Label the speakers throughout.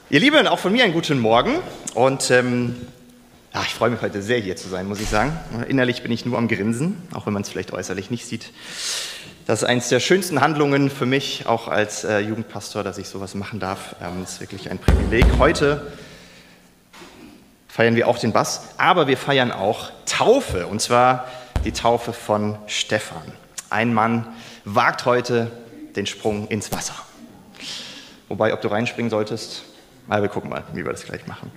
Speaker 1: Ihr Lieben, auch von mir einen guten Morgen und ich freue mich heute sehr, hier zu sein, muss ich sagen. Innerlich bin ich nur am Grinsen, auch wenn man es vielleicht äußerlich nicht sieht. Das ist eines der schönsten Handlungen für mich, auch als Jugendpastor, dass ich sowas machen darf. Das ist wirklich ein Privileg. Heute feiern wir auch den Bass, aber wir feiern auch Taufe, und zwar die Taufe von Stefan. Ein Mann wagt heute den Sprung ins Wasser. Wobei, ob du reinspringen solltest, wir gucken mal, wie wir das gleich machen.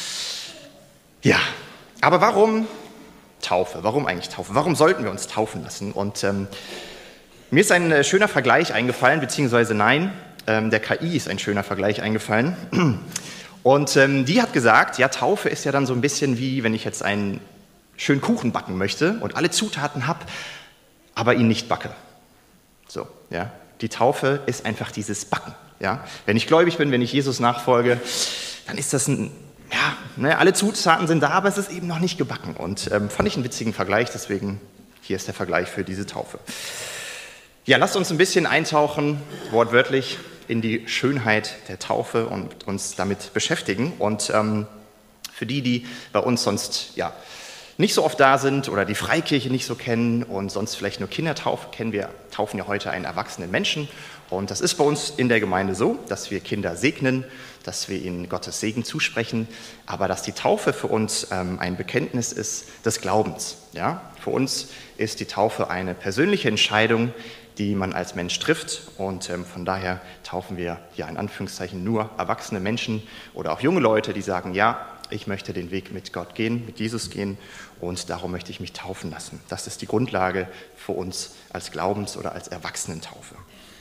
Speaker 1: Ja, aber warum Taufe? Warum eigentlich Taufe? Warum sollten wir uns taufen lassen? Und mir ist ein schöner Vergleich eingefallen, beziehungsweise nein, der KI ist ein schöner Vergleich eingefallen. Und die hat gesagt, ja, Taufe ist ja dann so ein bisschen wie, wenn ich jetzt einen schönen Kuchen backen möchte und alle Zutaten habe, aber ihn nicht backe. So, ja. Die Taufe ist einfach dieses Backen. Ja? Wenn ich gläubig bin, wenn ich Jesus nachfolge, dann ist das alle Zutaten sind da, aber es ist eben noch nicht gebacken. Und fand ich einen witzigen Vergleich, deswegen hier ist der Vergleich für diese Taufe. Ja, lasst uns ein bisschen eintauchen, wortwörtlich, in die Schönheit der Taufe und uns damit beschäftigen. Und für die bei uns sonst nicht so oft da sind oder die Freikirche nicht so kennen und sonst vielleicht nur Kindertaufe kennen, wir taufen ja heute einen erwachsenen Menschen. Und das ist bei uns in der Gemeinde so, dass wir Kinder segnen, dass wir ihnen Gottes Segen zusprechen, aber dass die Taufe für uns ein Bekenntnis ist des Glaubens. Ja? Für uns ist die Taufe eine persönliche Entscheidung, die man als Mensch trifft, und von daher taufen wir ja in Anführungszeichen nur erwachsene Menschen oder auch junge Leute, die sagen, ja, ich möchte den Weg mit Gott gehen, mit Jesus gehen, und darum möchte ich mich taufen lassen. Das ist die Grundlage für uns als Glaubens- oder als Erwachsenentaufe.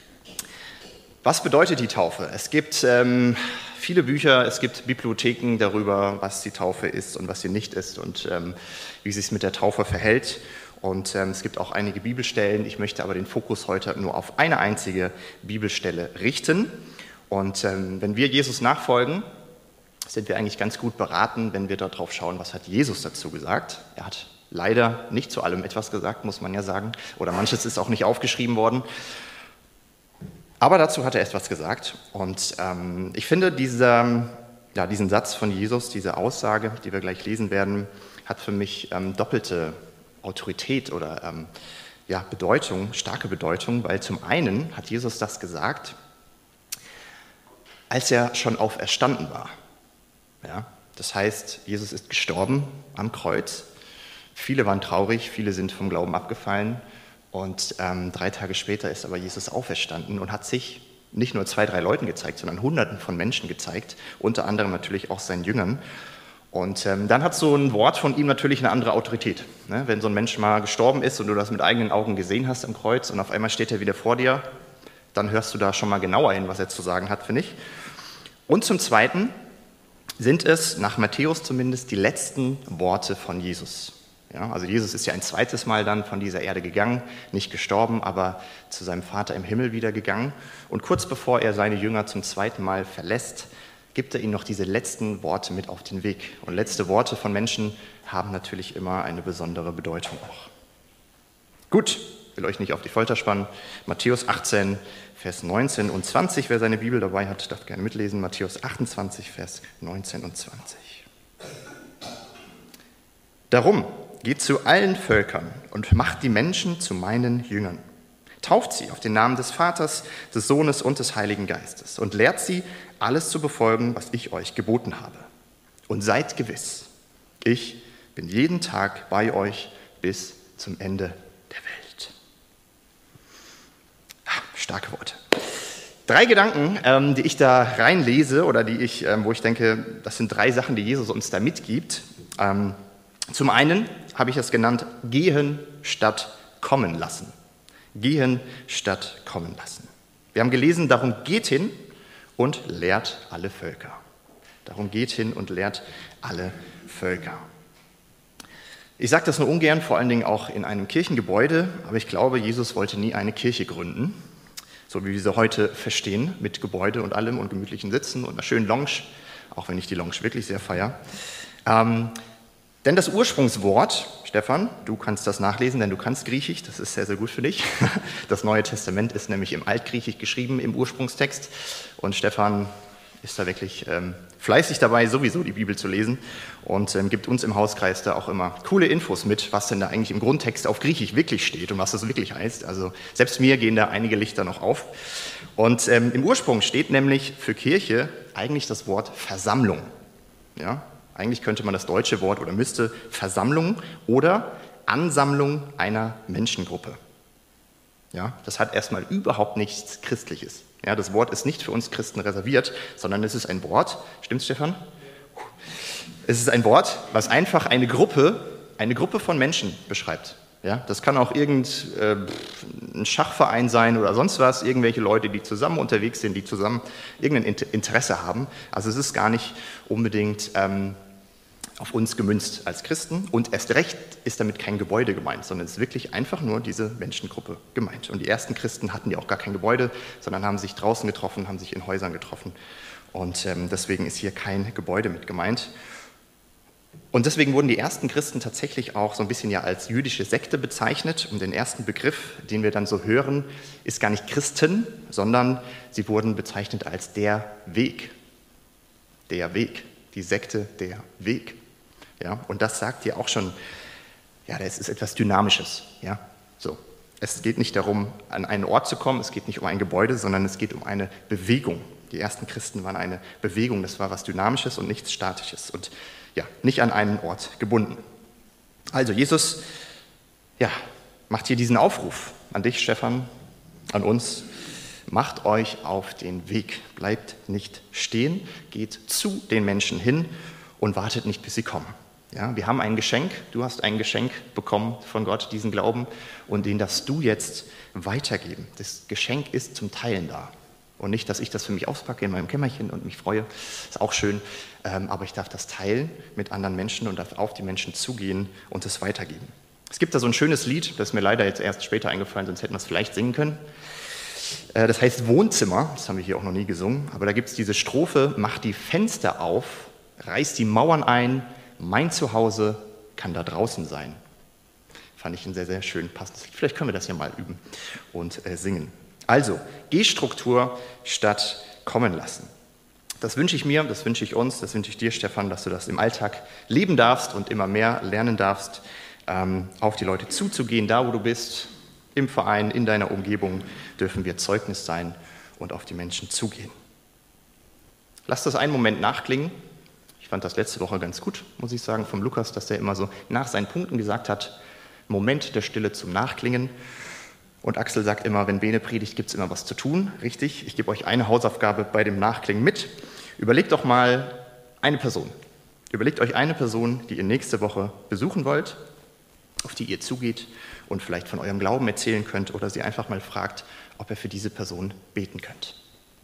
Speaker 1: Was bedeutet die Taufe? Es gibt viele Bücher, es gibt Bibliotheken darüber, was die Taufe ist und was sie nicht ist und wie sie es mit der Taufe verhält. Und es gibt auch einige Bibelstellen. Ich möchte aber den Fokus heute nur auf eine einzige Bibelstelle richten. Und wenn wir Jesus nachfolgen, sind wir eigentlich ganz gut beraten, wenn wir darauf schauen, was hat Jesus dazu gesagt. Er hat leider nicht zu allem etwas gesagt, muss man ja sagen. Oder manches ist auch nicht aufgeschrieben worden. Aber dazu hat er etwas gesagt. Und ich finde, diesen Satz von Jesus, diese Aussage, die wir gleich lesen werden, hat für mich doppelte Autorität oder Bedeutung, starke Bedeutung, weil zum einen hat Jesus das gesagt, als er schon auferstanden war. Ja? Das heißt, Jesus ist gestorben am Kreuz. Viele waren traurig, viele sind vom Glauben abgefallen. Und 3 Tage später ist aber Jesus auferstanden und hat sich nicht nur 2, 3 Leuten gezeigt, sondern Hunderten von Menschen gezeigt, unter anderem natürlich auch seinen Jüngern. Und dann hat so ein Wort von ihm natürlich eine andere Autorität. Ne? Wenn so ein Mensch mal gestorben ist und du das mit eigenen Augen gesehen hast am Kreuz und auf einmal steht er wieder vor dir, dann hörst du da schon mal genauer hin, was er zu sagen hat, finde ich. Und zum Zweiten sind es, nach Matthäus zumindest, die letzten Worte von Jesus. Ja, also Jesus ist ja ein zweites Mal dann von dieser Erde gegangen, nicht gestorben, aber zu seinem Vater im Himmel wieder gegangen. Und kurz bevor er seine Jünger zum zweiten Mal verlässt, gibt er ihnen noch diese letzten Worte mit auf den Weg. Und letzte Worte von Menschen haben natürlich immer eine besondere Bedeutung auch. Gut, ich will euch nicht auf die Folter spannen. Matthäus 18, Vers 19 und 20. Wer seine Bibel dabei hat, darf gerne mitlesen. Matthäus 28, Vers 19 und 20. Darum, geht zu allen Völkern und macht die Menschen zu meinen Jüngern. Tauft sie auf den Namen des Vaters, des Sohnes und des Heiligen Geistes und lehrt sie, alles zu befolgen, was ich euch geboten habe. Und seid gewiss, ich bin jeden Tag bei euch bis zum Ende der Welt. Starke Worte. 3 Gedanken, die ich da reinlese oder wo ich denke, das sind 3 Sachen, die Jesus uns da mitgibt. Zum einen habe ich es genannt, gehen statt kommen lassen. Gehen statt kommen lassen. Wir haben gelesen, darum geht hin und lehrt alle Völker. Darum geht hin und lehrt alle Völker. Ich sage das nur ungern, vor allen Dingen auch in einem Kirchengebäude, aber ich glaube, Jesus wollte nie eine Kirche gründen, so wie wir sie heute verstehen, mit Gebäude und allem und gemütlichen Sitzen und einer schönen Lounge, auch wenn ich die Lounge wirklich sehr feiere. Denn das Ursprungswort, Stefan, du kannst das nachlesen, denn du kannst Griechisch, das ist sehr, sehr gut für dich. Das Neue Testament ist nämlich im Altgriechisch geschrieben, im Ursprungstext. Und Stefan ist da wirklich fleißig dabei, sowieso die Bibel zu lesen und gibt uns im Hauskreis da auch immer coole Infos mit, was denn da eigentlich im Grundtext auf Griechisch wirklich steht und was das wirklich heißt. Also selbst mir gehen da einige Lichter noch auf. Und im Ursprung steht nämlich für Kirche eigentlich das Wort Versammlung. Ja? Eigentlich könnte man das deutsche Wort oder müsste Versammlung oder Ansammlung einer Menschengruppe. Ja? Das hat erstmal überhaupt nichts Christliches. Ja, das Wort ist nicht für uns Christen reserviert, sondern es ist ein Wort, stimmt's, Stefan? Es ist ein Wort, was einfach eine Gruppe von Menschen beschreibt. Ja, das kann auch ein Schachverein sein oder sonst was, irgendwelche Leute, die zusammen unterwegs sind, die zusammen irgendein Interesse haben. Also es ist gar nicht unbedingt auf uns gemünzt als Christen und erst recht ist damit kein Gebäude gemeint, sondern es ist wirklich einfach nur diese Menschengruppe gemeint. Und die ersten Christen hatten ja auch gar kein Gebäude, sondern haben sich draußen getroffen, haben sich in Häusern getroffen und deswegen ist hier kein Gebäude mit gemeint. Und deswegen wurden die ersten Christen tatsächlich auch so ein bisschen ja als jüdische Sekte bezeichnet. Und den ersten Begriff, den wir dann so hören, ist gar nicht Christen, sondern sie wurden bezeichnet als der Weg. Der Weg, die Sekte, der Weg. Ja, und das sagt ja auch schon, ja, das ist etwas Dynamisches. Ja, so. Es geht nicht darum, an einen Ort zu kommen, es geht nicht um ein Gebäude, sondern es geht um eine Bewegung. Die ersten Christen waren eine Bewegung, das war was Dynamisches und nichts Statisches und ja, nicht an einen Ort gebunden. Also Jesus macht hier diesen Aufruf an dich, Stefan, an uns. Macht euch auf den Weg, bleibt nicht stehen, geht zu den Menschen hin und wartet nicht, bis sie kommen. Ja, wir haben ein Geschenk, du hast ein Geschenk bekommen von Gott, diesen Glauben, und den darfst du jetzt weitergeben. Das Geschenk ist zum Teilen da. Und nicht, dass ich das für mich auspacke in meinem Kämmerchen und mich freue, ist auch schön, aber ich darf das teilen mit anderen Menschen und darf auf die Menschen zugehen und es weitergeben. Es gibt da so ein schönes Lied, das ist mir leider jetzt erst später eingefallen, sonst hätten wir es vielleicht singen können. Das heißt Wohnzimmer, das haben wir hier auch noch nie gesungen, aber da gibt es diese Strophe: Mach die Fenster auf, reiß die Mauern ein, mein Zuhause kann da draußen sein. Fand ich ein sehr, sehr schön passendes Lied. Vielleicht können wir das ja mal üben und singen. Also, Gehstruktur statt kommen lassen. Das wünsche ich mir, das wünsche ich uns, das wünsche ich dir, Stefan, dass du das im Alltag leben darfst und immer mehr lernen darfst, auf die Leute zuzugehen, da wo du bist, im Verein, in deiner Umgebung dürfen wir Zeugnis sein und auf die Menschen zugehen. Lass das einen Moment nachklingen. Ich fand das letzte Woche ganz gut, muss ich sagen, vom Lukas, dass der immer so nach seinen Punkten gesagt hat, Moment der Stille zum Nachklingen. Und Axel sagt immer, wenn Bene predigt, gibt es immer was zu tun. Richtig, ich gebe euch eine Hausaufgabe bei dem Nachklingen mit. Überlegt doch mal eine Person. Überlegt euch eine Person, die ihr nächste Woche besuchen wollt, auf die ihr zugeht und vielleicht von eurem Glauben erzählen könnt oder sie einfach mal fragt, ob ihr für diese Person beten könnt.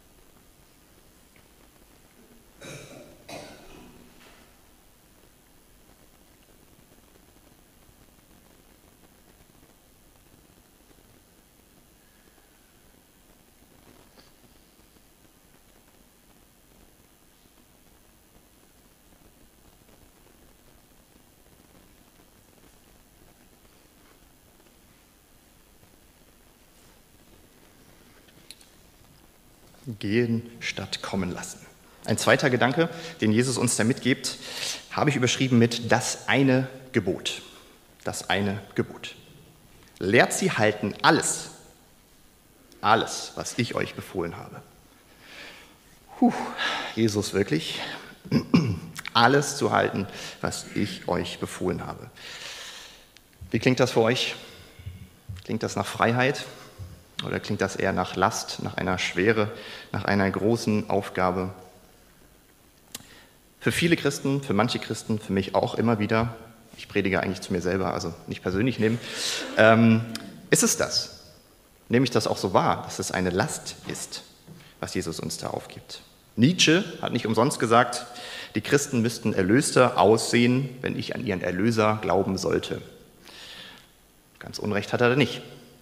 Speaker 1: Gehen statt kommen lassen. Ein zweiter Gedanke, den Jesus uns da mitgibt, habe ich überschrieben mit das eine Gebot. Das eine Gebot. Lehrt sie halten alles, was ich euch befohlen habe. Jesus wirklich, alles zu halten, was ich euch befohlen habe. Wie klingt das für euch? Klingt das nach Freiheit? Oder klingt das eher nach Last, nach einer Schwere, nach einer großen Aufgabe? Für viele Christen, für manche Christen, für mich auch immer wieder, ich predige eigentlich zu mir selber, also nicht persönlich nehmen, ist es das. Nehme ich das auch so wahr, dass es eine Last ist, was Jesus uns da aufgibt. Nietzsche hat nicht umsonst gesagt, die Christen müssten erlöster aussehen, wenn ich an ihren Erlöser glauben sollte. Ganz Unrecht hat er da nicht.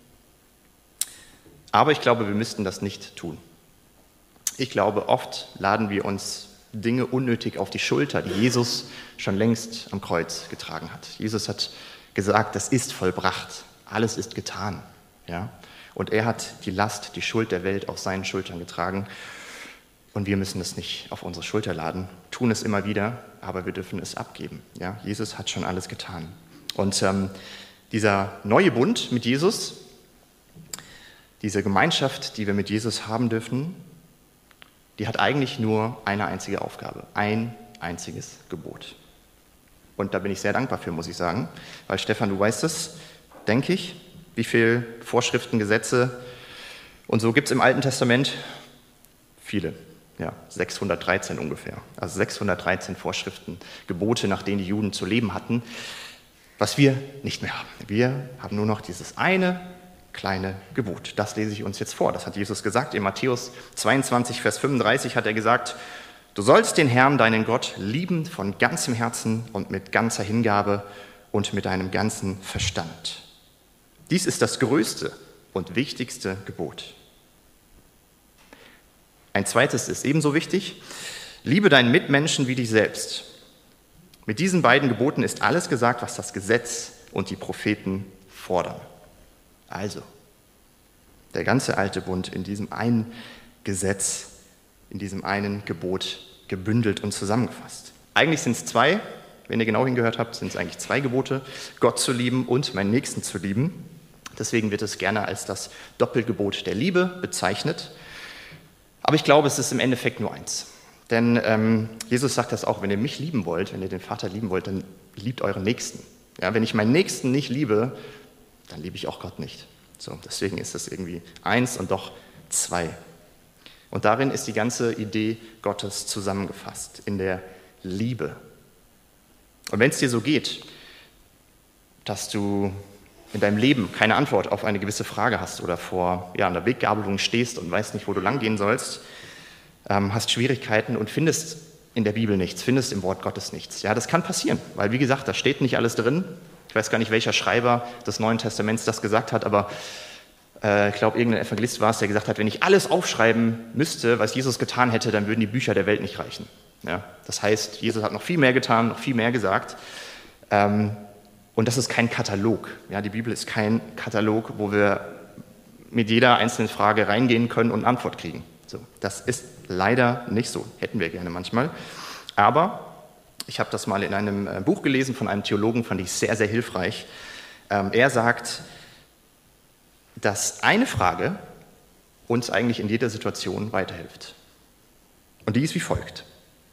Speaker 1: Aber ich glaube, wir müssten das nicht tun. Ich glaube, oft laden wir uns Dinge unnötig auf die Schulter, die Jesus schon längst am Kreuz getragen hat. Jesus hat gesagt, das ist vollbracht, alles ist getan. Ja? Und er hat die Last, die Schuld der Welt auf seinen Schultern getragen. Und wir müssen es nicht auf unsere Schulter laden, tun es immer wieder, aber wir dürfen es abgeben. Ja, Jesus hat schon alles getan. Und dieser neue Bund mit Jesus, diese Gemeinschaft, die wir mit Jesus haben dürfen, die hat eigentlich nur eine einzige Aufgabe, ein einziges Gebot. Und da bin ich sehr dankbar für, muss ich sagen, weil Stefan, du weißt es, denke ich, wie viele Vorschriften, Gesetze und so gibt es im Alten Testament? Viele, ja, 613 ungefähr. Also 613 Vorschriften, Gebote, nach denen die Juden zu leben hatten, was wir nicht mehr haben. Wir haben nur noch dieses eine kleine Gebot. Das lese ich uns jetzt vor. Das hat Jesus gesagt. In Matthäus 22, Vers 35 hat er gesagt, du sollst den Herrn, deinen Gott, lieben von ganzem Herzen und mit ganzer Hingabe und mit deinem ganzen Verstand. Dies ist das größte und wichtigste Gebot. Ein zweites ist ebenso wichtig. Liebe deinen Mitmenschen wie dich selbst. Mit diesen beiden Geboten ist alles gesagt, was das Gesetz und die Propheten fordern. Also, der ganze alte Bund in diesem einen Gesetz, in diesem einen Gebot gebündelt und zusammengefasst. Eigentlich sind es zwei, wenn ihr genau hingehört habt, sind es eigentlich zwei Gebote, Gott zu lieben und meinen Nächsten zu lieben. Deswegen wird es gerne als das Doppelgebot der Liebe bezeichnet. Aber ich glaube, es ist im Endeffekt nur eins. Denn Jesus sagt das auch, wenn ihr mich lieben wollt, wenn ihr den Vater lieben wollt, dann liebt euren Nächsten. Ja, wenn ich meinen Nächsten nicht liebe, dann liebe ich auch Gott nicht. So, deswegen ist es irgendwie eins und doch zwei. Und darin ist die ganze Idee Gottes zusammengefasst, in der Liebe. Und wenn es dir so geht, dass du in deinem Leben keine Antwort auf eine gewisse Frage hast oder vor einer Weggabelung stehst und weißt nicht, wo du lang gehen sollst, hast Schwierigkeiten und findest in der Bibel nichts, findest im Wort Gottes nichts. Ja, das kann passieren, weil wie gesagt, da steht nicht alles drin. Ich weiß gar nicht, welcher Schreiber des Neuen Testaments das gesagt hat, aber ich glaube, irgendein Evangelist war es, der gesagt hat, wenn ich alles aufschreiben müsste, was Jesus getan hätte, dann würden die Bücher der Welt nicht reichen. Ja, das heißt, Jesus hat noch viel mehr getan, noch viel mehr gesagt. Und das ist kein Katalog. Ja, die Bibel ist kein Katalog, wo wir mit jeder einzelnen Frage reingehen können und eine Antwort kriegen. So, das ist leider nicht so. Hätten wir gerne manchmal. Aber ich habe das mal in einem Buch gelesen von einem Theologen, fand ich sehr, sehr hilfreich. Er sagt, dass eine Frage uns eigentlich in jeder Situation weiterhilft. Und die ist wie folgt.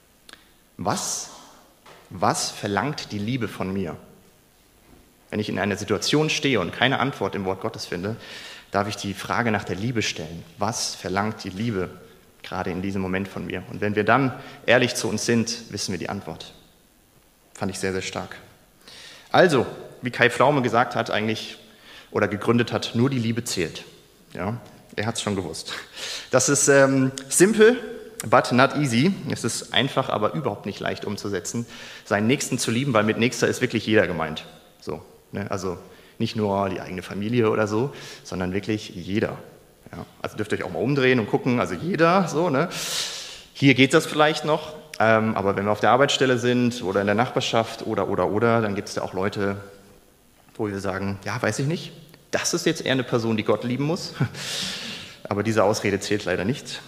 Speaker 1: Was verlangt die Liebe von mir? Wenn ich in einer Situation stehe und keine Antwort im Wort Gottes finde, darf ich die Frage nach der Liebe stellen. Was verlangt die Liebe gerade in diesem Moment von mir? Und wenn wir dann ehrlich zu uns sind, wissen wir die Antwort. Fand ich sehr, sehr stark. Also, wie Kai Pflaume gesagt hat eigentlich oder gegründet hat, nur die Liebe zählt. Ja, er hat es schon gewusst. Das ist simple, but not easy. Es ist einfach, aber überhaupt nicht leicht umzusetzen, seinen Nächsten zu lieben, weil mit Nächster ist wirklich jeder gemeint. So, ne? Also nicht nur die eigene Familie oder so, sondern wirklich jeder. Ja, also dürft ihr euch auch mal umdrehen und gucken, also jeder, so, ne? Hier geht das vielleicht noch, aber wenn wir auf der Arbeitsstelle sind oder in der Nachbarschaft oder, dann gibt es da auch Leute, wo wir sagen, ja, weiß ich nicht, das ist jetzt eher eine Person, die Gott lieben muss, aber diese Ausrede zählt leider nicht.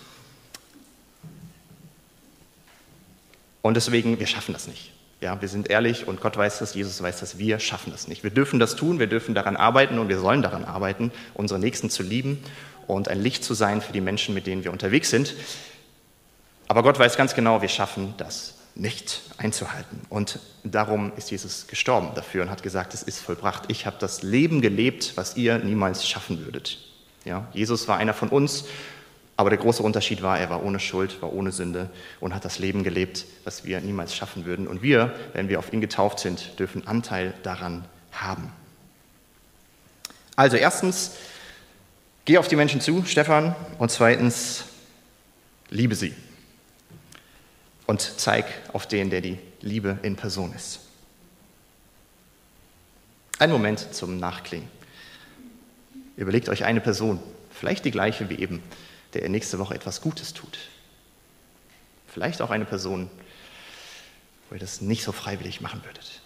Speaker 1: Und deswegen, wir schaffen das nicht. Ja, wir sind ehrlich und Gott weiß das, Jesus weiß das, wir schaffen das nicht. Wir dürfen das tun, wir dürfen daran arbeiten und wir sollen daran arbeiten, unsere Nächsten zu lieben und ein Licht zu sein für die Menschen, mit denen wir unterwegs sind. Aber Gott weiß ganz genau, wir schaffen das nicht einzuhalten. Und darum ist Jesus gestorben dafür und hat gesagt, es ist vollbracht. Ich habe das Leben gelebt, was ihr niemals schaffen würdet. Ja, Jesus war einer von uns, aber der große Unterschied war, er war ohne Schuld, war ohne Sünde und hat das Leben gelebt, was wir niemals schaffen würden. Und wir, wenn wir auf ihn getauft sind, dürfen Anteil daran haben. Also erstens, geh auf die Menschen zu, Stefan, und zweitens, liebe sie. Und zeig auf den, der die Liebe in Person ist. Ein Moment zum Nachklingen. Überlegt euch eine Person, vielleicht die gleiche wie eben, der ihr nächste Woche etwas Gutes tut. Vielleicht auch eine Person, wo ihr das nicht so freiwillig machen würdet.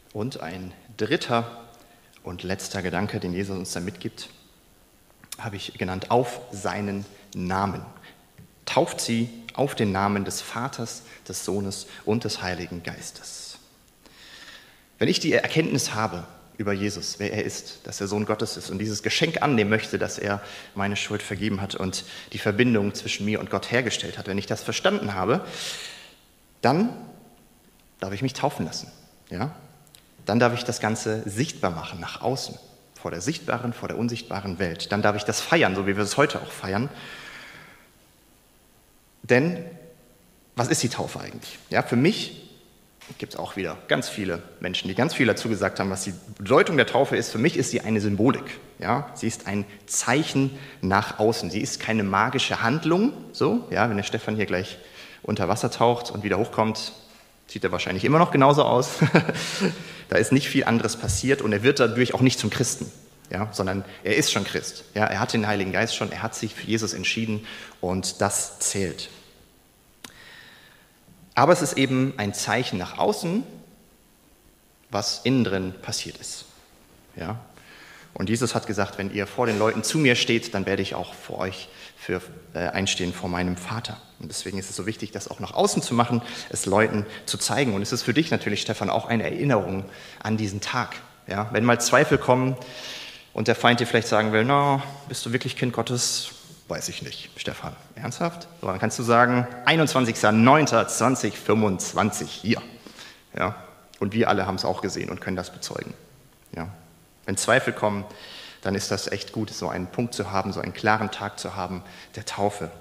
Speaker 1: Und ein dritter und letzter Gedanke, den Jesus uns da mitgibt, habe ich genannt, auf seinen Namen. Tauft sie auf den Namen des Vaters, des Sohnes und des Heiligen Geistes. Wenn ich die Erkenntnis habe über Jesus, wer er ist, dass er Sohn Gottes ist und dieses Geschenk annehmen möchte, dass er meine Schuld vergeben hat und die Verbindung zwischen mir und Gott hergestellt hat, wenn ich das verstanden habe, dann darf ich mich taufen lassen. Ja? Dann darf ich das Ganze sichtbar machen nach außen, vor der sichtbaren, vor der unsichtbaren Welt. Dann darf ich das feiern, so wie wir es heute auch feiern. Denn was ist die Taufe eigentlich? Ja, für mich gibt es auch wieder ganz viele Menschen, die ganz viel dazu gesagt haben, was die Bedeutung der Taufe ist. Für mich ist sie eine Symbolik. Ja? Sie ist ein Zeichen nach außen. Sie ist keine magische Handlung. So, ja, wenn der Stefan hier gleich unter Wasser taucht und wieder hochkommt, sieht er wahrscheinlich immer noch genauso aus. Da ist nicht viel anderes passiert und er wird dadurch auch nicht zum Christen, ja, sondern er ist schon Christ. Ja, er hat den Heiligen Geist schon, er hat sich für Jesus entschieden und das zählt. Aber es ist eben ein Zeichen nach außen, was innen drin passiert ist. Ja? Und Jesus hat gesagt, wenn ihr vor den Leuten zu mir steht, dann werde ich auch vor euch einstehen vor meinem Vater. Und deswegen ist es so wichtig, das auch nach außen zu machen, es Leuten zu zeigen. Und es ist für dich natürlich, Stefan, auch eine Erinnerung an diesen Tag. Ja? Wenn mal Zweifel kommen und der Feind dir vielleicht sagen will, na, bist du wirklich Kind Gottes? Weiß ich nicht, Stefan. Ernsthaft? So, dann kannst du sagen, 21.09.2025 hier. Ja? Und wir alle haben es auch gesehen und können das bezeugen. Ja? Wenn Zweifel kommen, dann ist das echt gut, so einen Punkt zu haben, so einen klaren Tag zu haben, der Taufe.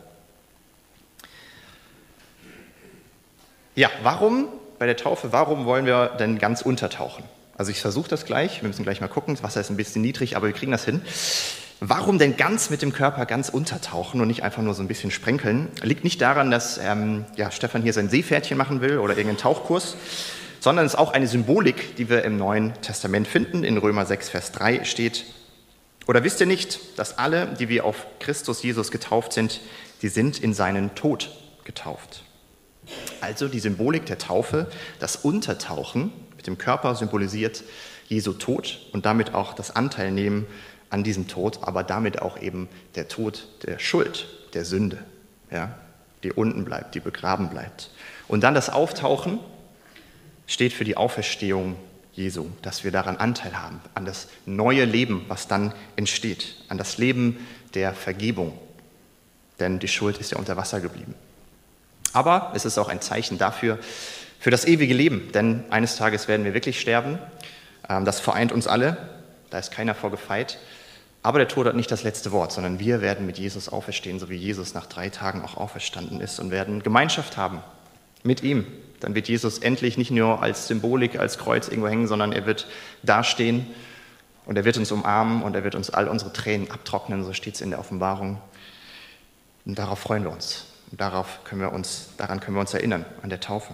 Speaker 1: Ja, warum bei der Taufe, warum wollen wir denn ganz untertauchen? Also ich versuche das gleich, wir müssen gleich mal gucken, das Wasser ist ein bisschen niedrig, aber wir kriegen das hin. Warum denn ganz mit dem Körper ganz untertauchen und nicht einfach nur so ein bisschen sprenkeln? Liegt nicht daran, dass Stefan hier sein Seepferdchen machen will oder irgendeinen Tauchkurs, sondern es ist auch eine Symbolik, die wir im Neuen Testament finden. In Römer 6, Vers 3 steht: Oder wisst ihr nicht, dass alle, die wir auf Christus Jesus getauft sind, die sind in seinen Tod getauft? Also die Symbolik der Taufe, das Untertauchen mit dem Körper symbolisiert Jesu Tod und damit auch das Anteilnehmen an diesem Tod, aber damit auch eben der Tod der Schuld, der Sünde, ja, die unten bleibt, die begraben bleibt. Und dann das Auftauchen steht für die Auferstehung Jesu, dass wir daran Anteil haben, an das neue Leben, was dann entsteht, an das Leben der Vergebung, denn die Schuld ist ja unter Wasser geblieben. Aber es ist auch ein Zeichen dafür, für das ewige Leben, denn eines Tages werden wir wirklich sterben. Das vereint uns alle, da ist keiner vor gefeit. Aber der Tod hat nicht das letzte Wort, sondern wir werden mit Jesus auferstehen, so wie Jesus nach 3 Tagen auch auferstanden ist und werden Gemeinschaft haben mit ihm. Dann wird Jesus endlich nicht nur als Symbolik, als Kreuz irgendwo hängen, sondern er wird dastehen und er wird uns umarmen und er wird uns all unsere Tränen abtrocknen, so steht es in der Offenbarung. Und darauf freuen wir uns. Und daran können wir uns erinnern, an der Taufe.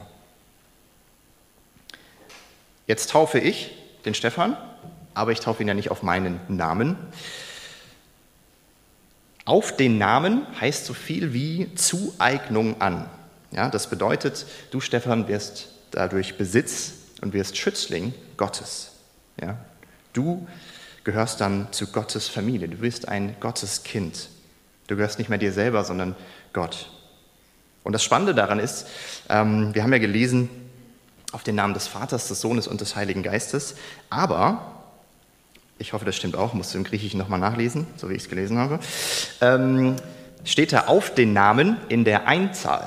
Speaker 1: Jetzt taufe ich den Stefan, aber ich taufe ihn ja nicht auf meinen Namen. Auf den Namen heißt so viel wie Zueignung an. Ja, das bedeutet, du, Stefan, wirst dadurch Besitz und wirst Schützling Gottes. Ja? Du gehörst dann zu Gottes Familie. Du bist ein Gotteskind. Du gehörst nicht mehr dir selber, sondern Gott. Und das Spannende daran ist, wir haben ja gelesen, auf den Namen des Vaters, des Sohnes und des Heiligen Geistes, aber, ich hoffe, das stimmt auch, musst du im Griechischen nochmal nachlesen, so wie ich es gelesen habe, steht da auf den Namen in der Einzahl.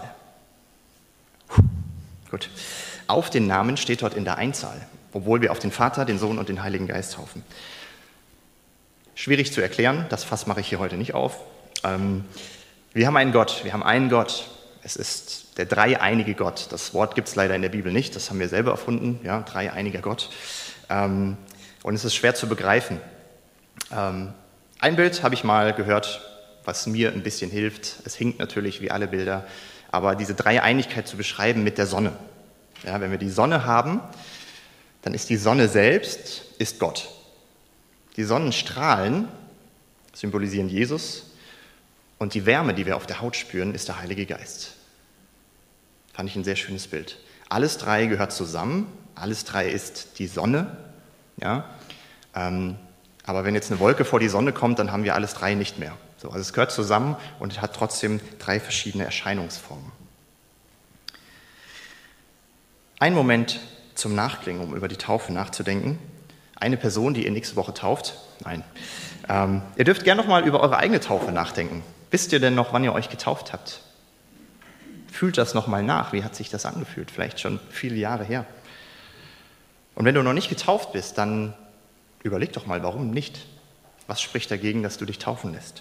Speaker 1: Gut. Auf den Namen steht dort in der Einzahl, obwohl wir auf den Vater, den Sohn und den Heiligen Geist taufen. Schwierig zu erklären, das Fass mache ich hier heute nicht auf. Wir haben einen Gott. Es ist der dreieinige Gott. Das Wort gibt es leider in der Bibel nicht, das haben wir selber erfunden, ja, dreieiniger Gott. Und es ist schwer zu begreifen. Ein Bild habe ich mal gehört, was mir ein bisschen hilft. Es hinkt natürlich wie alle Bilder, aber diese Dreieinigkeit zu beschreiben mit der Sonne. Ja, wenn wir die Sonne haben, dann ist die Sonne selbst ist Gott. Die Sonnenstrahlen symbolisieren Jesus und die Wärme, die wir auf der Haut spüren, ist der Heilige Geist. Fand ich ein sehr schönes Bild. Alles drei gehört zusammen Alles drei ist die Sonne. Ja? Aber wenn jetzt eine Wolke vor die Sonne kommt, dann haben wir alles drei nicht mehr. So, also es gehört zusammen und hat trotzdem drei verschiedene Erscheinungsformen. Ein Moment zum Nachklingen, um über die Taufe nachzudenken. Eine Person, die ihr nächste Woche tauft. Nein. Ihr dürft gerne nochmal über eure eigene Taufe nachdenken. Wisst ihr denn noch, wann ihr euch getauft habt? Fühlt das nochmal nach. Wie hat sich das angefühlt? Vielleicht schon viele Jahre her. Und wenn du noch nicht getauft bist, dann überleg doch mal, warum nicht? Was spricht dagegen, dass du dich taufen lässt?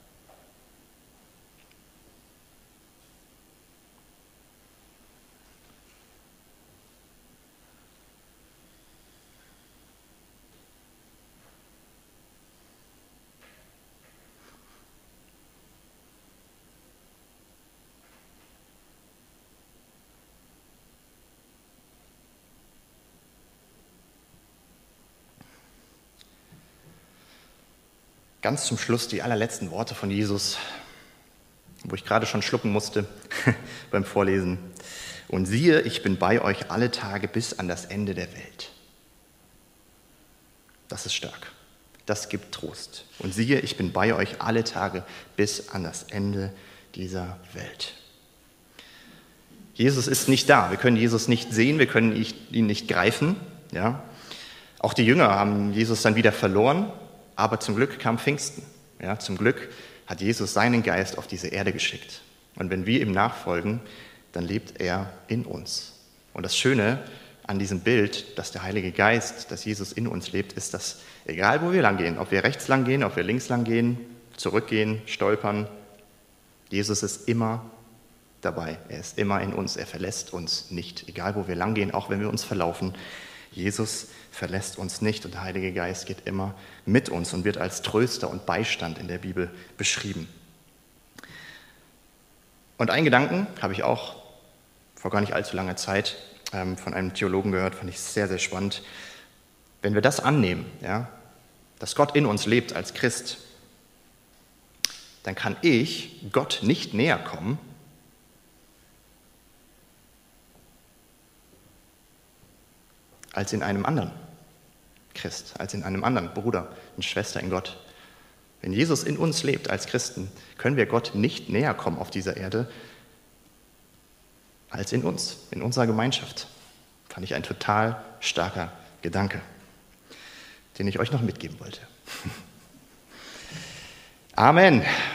Speaker 1: Ganz zum Schluss die allerletzten Worte von Jesus, wo ich gerade schon schlucken musste beim Vorlesen. Und siehe, ich bin bei euch alle Tage bis an das Ende der Welt. Das ist stark. Das gibt Trost. Und siehe, ich bin bei euch alle Tage bis an das Ende dieser Welt. Jesus ist nicht da. Wir können Jesus nicht sehen, wir können ihn nicht greifen. Ja? Auch die Jünger haben Jesus dann wieder verloren. Aber zum Glück kam Pfingsten. Ja, zum Glück hat Jesus seinen Geist auf diese Erde geschickt. Und wenn wir ihm nachfolgen, dann lebt er in uns. Und das Schöne an diesem Bild, dass der Heilige Geist, dass Jesus in uns lebt, ist, dass egal wo wir lang gehen, ob wir rechts lang gehen, ob wir links lang gehen, zurückgehen, stolpern, Jesus ist immer dabei. Er ist immer in uns. Er verlässt uns nicht. Egal wo wir lang gehen, auch wenn wir uns verlaufen, Jesus verlässt uns nicht und der Heilige Geist geht immer mit uns und wird als Tröster und Beistand in der Bibel beschrieben. Und einen Gedanken habe ich auch vor gar nicht allzu langer Zeit von einem Theologen gehört, fand ich sehr, sehr spannend. Wenn wir das annehmen, ja, dass Gott in uns lebt als Christ, dann kann ich Gott nicht näher kommen, als in einem anderen Christ, als in einem anderen Bruder und Schwester in Gott. Wenn Jesus in uns lebt als Christen, können wir Gott nicht näher kommen auf dieser Erde, als in uns, in unserer Gemeinschaft. Fand ich ein total starker Gedanke, den ich euch noch mitgeben wollte. Amen.